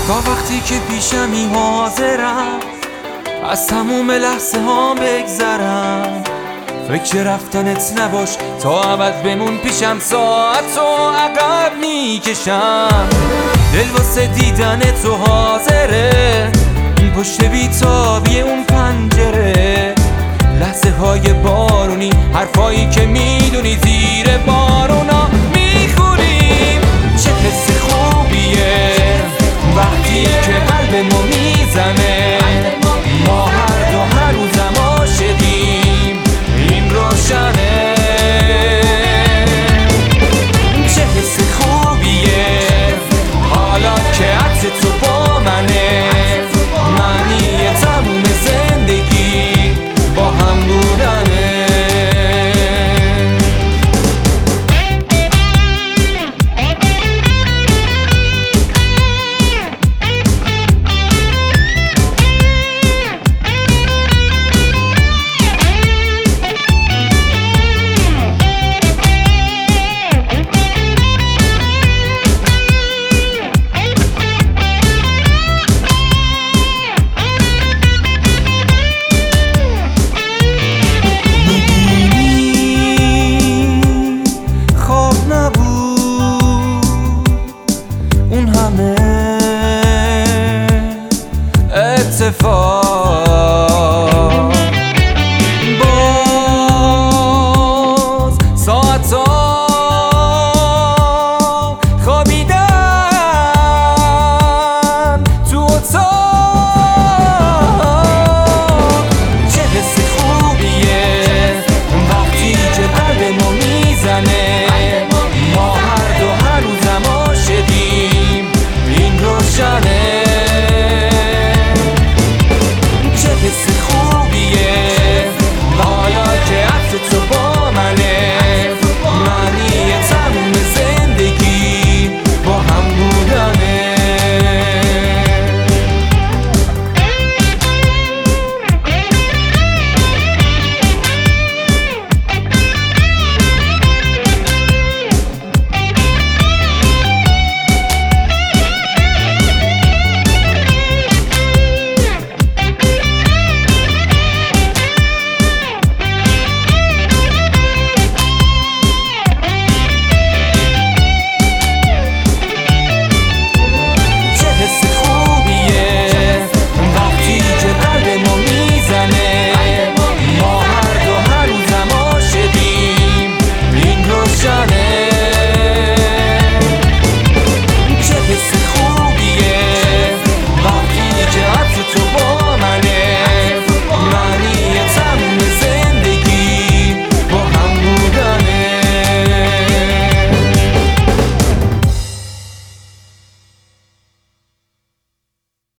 تا وقتی که پیشمی حاضرم از تموم لحظه ها بگذرم، فکر رفتنت نباش تا ابد بمون پیشم، ساعت و عقب میکشم. دل واسه دیدن تو حاضره، پشت بیتابی اون پنجره، لحظه های بارونی، حرفایی که میدونی